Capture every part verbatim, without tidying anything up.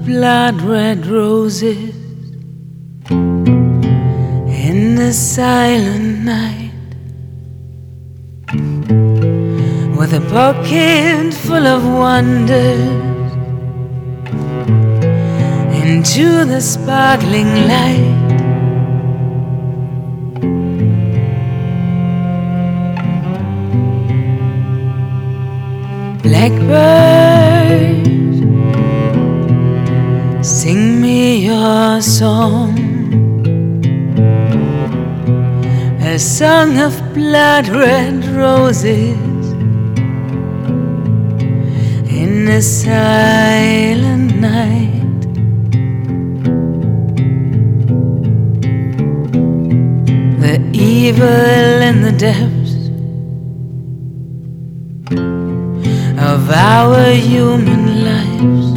blood red roses in the silent night, with a pocket full of wonders into the sparkling light. Blackbird, sing me your song, a song of blood-red roses in the silent night. The evil in the depths of our human lives,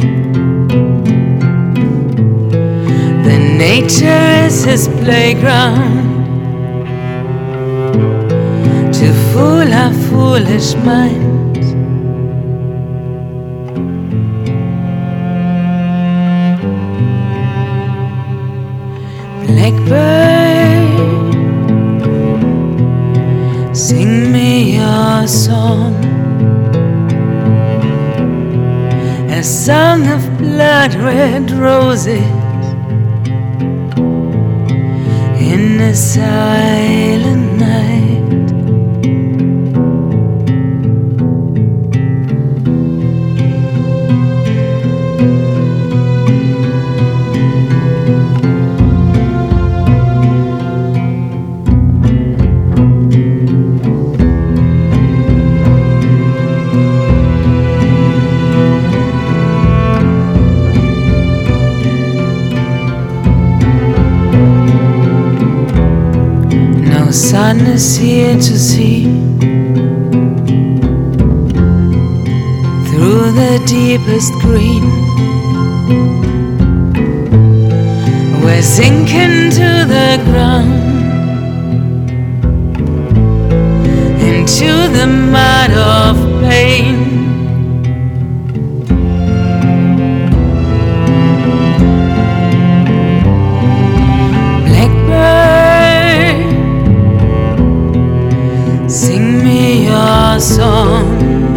the nature is his playground to fool our foolish minds. Blackbird, sing me your song, a song of blood-red roses in the silent night. The sun is here to see through the deepest green. We're sinking to the ground, into the mud of pain. Sing me your song,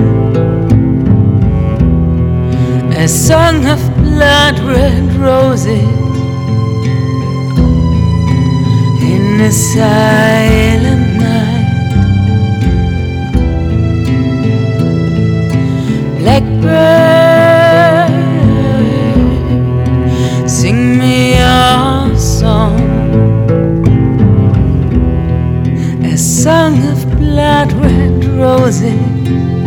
a song of blood-red roses in the silent night. Blackbird, sing me your song, a song of blood-red roses